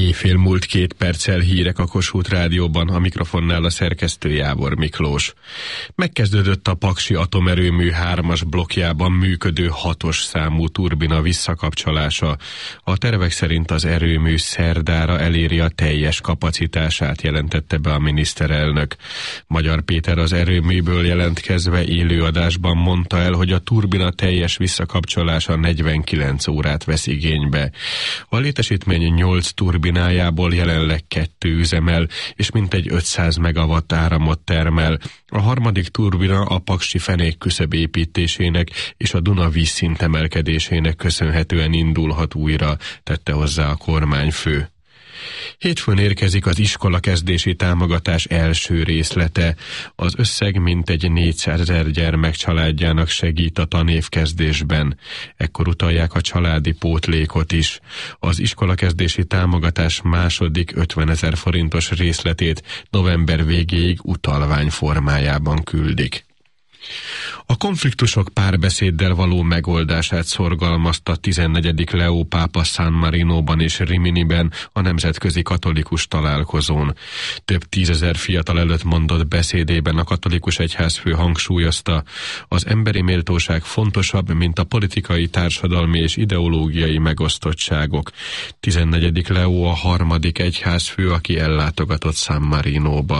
Éjfél múlt 2 perccel hírek a Kossuth Rádióban, a mikrofonnál a szerkesztő Jábor Miklós. Megkezdődött a Paksi atomerőmű 3-as blokkjában működő 6-os számú turbina visszakapcsolása. A tervek szerint az erőmű szerdára eléri a teljes kapacitását, jelentette be a miniszterelnök. Magyar Péter az erőműből jelentkezve élőadásban mondta el, hogy a turbina teljes visszakapcsolása 49 órát vesz igénybe. A létesítmény 8 turbinájából jelenleg 2 üzemel, és mintegy 500 megawatt áramot termel. A harmadik turbina a paksi fenék küszöb építésének és a Duna vízszint emelkedésének köszönhetően indulhat újra, tette hozzá a kormányfő. Hétfőn érkezik az iskolakezdési támogatás első részlete. Az összeg mintegy 400 000 gyermek családjának segít a tanévkezdésben. Ekkor utalják a családi pótlékot is. Az iskolakezdési támogatás második 50 000 forintos részletét november végéig utalvány formájában küldik. A konfliktusok párbeszéddel való megoldását szorgalmazta 14. Leó pápa San Marinóban és Riminiben a nemzetközi katolikus találkozón. Több 10 000 fiatal előtt mondott beszédében a katolikus egyházfő hangsúlyozta, az emberi méltóság fontosabb, mint a politikai, társadalmi és ideológiai megosztottságok. 14. Leó a 3. egyházfő, aki ellátogatott San Marinóba.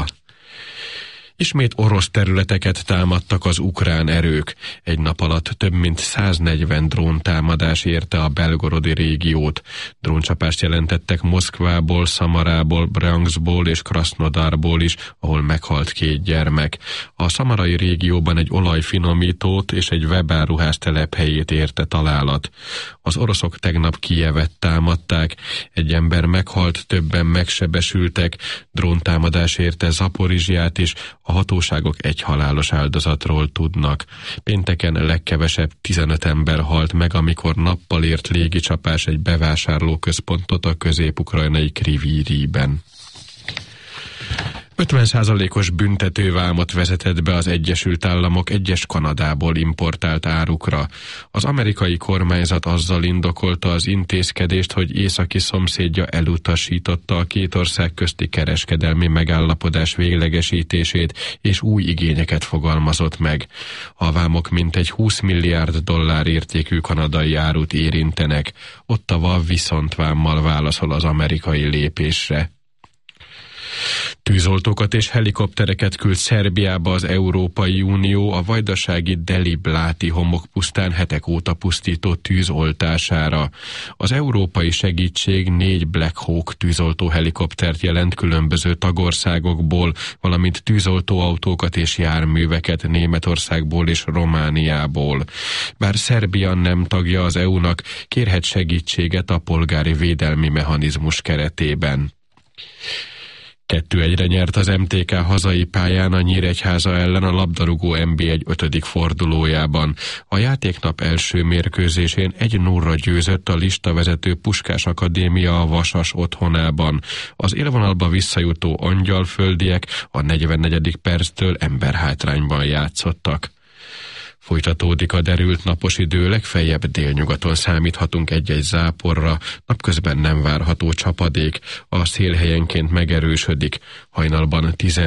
Ismét orosz területeket támadtak az ukrán erők. Egy nap alatt több mint 140 dróntámadás érte a Belgorodi régiót. Dróncsapást jelentettek Moszkvából, Szamarából, Bryanskból és Krasnodarból is, ahol meghalt 2 gyermek. A szamarai régióban egy olajfinomítót és egy webáruház telephelyét érte találat. Az oroszok tegnap Kijevet támadták. Egy ember meghalt, többen megsebesültek. Dróntámadás érte Zaporizsját is. A hatóságok 1 halálos áldozatról tudnak. Pénteken legkevesebb 15 ember halt meg, amikor nappal ért légicsapás egy bevásárlóközpontot a közép-ukrajnai Kriviriben. 50%-os büntetővámot vezetett be az Egyesült Államok egyes Kanadából importált árukra. Az amerikai kormányzat azzal indokolta az intézkedést, hogy északi szomszédja elutasította a 2 ország közti kereskedelmi megállapodás véglegesítését, és új igényeket fogalmazott meg. A vámok mintegy 20 milliárd dollár értékű kanadai árut érintenek. Ottawa viszontvámmal válaszol az amerikai lépésre. Tűzoltókat és helikoptereket küld Szerbiába az Európai Unió a vajdasági Delibláti homokpusztán hetek óta pusztító tűz oltására. Az európai segítség 4 Black Hawk tűzoltó helikoptert jelent különböző tagországokból, valamint tűzoltóautókat és járműveket Németországból és Romániából. Bár Szerbia nem tagja az EU-nak, kérhet segítséget a polgári védelmi mechanizmus keretében. 2-1-re nyert az MTK hazai pályán a Nyíregyháza ellen a labdarúgó NB1 5. fordulójában. A játéknap első mérkőzésén 1-0-ra győzött a listavezető Puskás Akadémia a Vasas otthonában. Az élvonalba visszajutó angyalföldiek a 44. perctől emberhátrányban játszottak. Folytatódik a derült napos idő, legfeljebb délnyugaton számíthatunk 1-1 záporra, napközben nem várható csapadék, a szél helyenként megerősödik, hajnalban 10